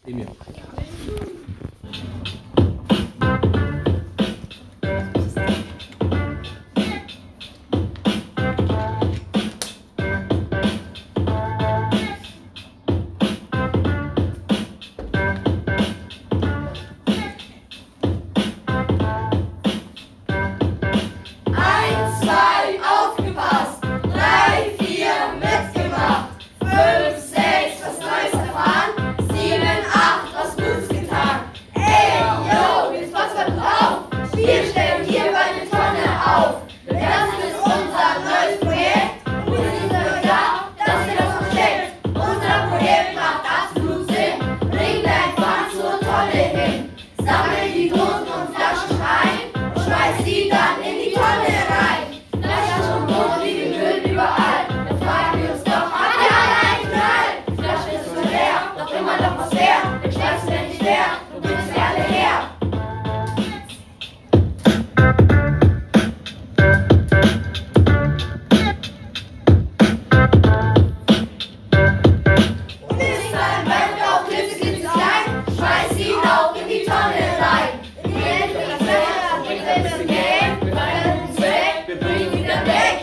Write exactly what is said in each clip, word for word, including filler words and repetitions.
Emil. Eins, zwei, aufgepasst! Drei, vier, mitgemacht! Fünf, sechs, was Neues erfahren! Sieben, acht, was Gutes getan! Ey, yo, jetzt pass mal drauf! Wir stellen hier eine Tonne auf! Das ist unser neues Projekt und wir sind dafür da, dass ihr das versteckt! Unser Projekt macht absolut Sinn! Bring dein Pfand zur Tonne hin! Sammel die Dosen und Flaschen ein und schmeiß sie dann in die Tonne rein! Flaschen und Dosen liegen Müll überall. Da fragen wir uns doch, hat der alle einen Knall? Die Flasche ist so leer, doch immer noch was wert. Den schmeißt du denn nicht leer, du bringst sie alle her. Und ist dein Bein auch klitzeklitzeklein, schmeiß ihn auch in die Tonne rein. In die Hände des Wetters bringt ein bisschen Geld, wir feiern uns weg, wir bringen ihn wieder weg.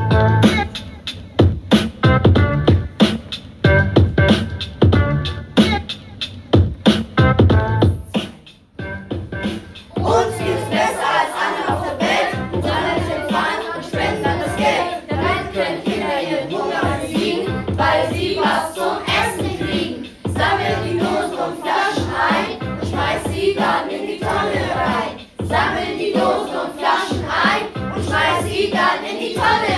Uns geht's besser als anderen auf der Welt. Und sammeln den Pfand und spenden dann das Geld. Damit können Kinder ihren Hunger besiegen, weil sie was zum Essen kriegen. Sammelt die Dosen und Flaschen ein und schmeißt sie dann in die Tonne rein. Sammelt die Dosen und Flaschen ein und schmeißt sie dann in die Tonne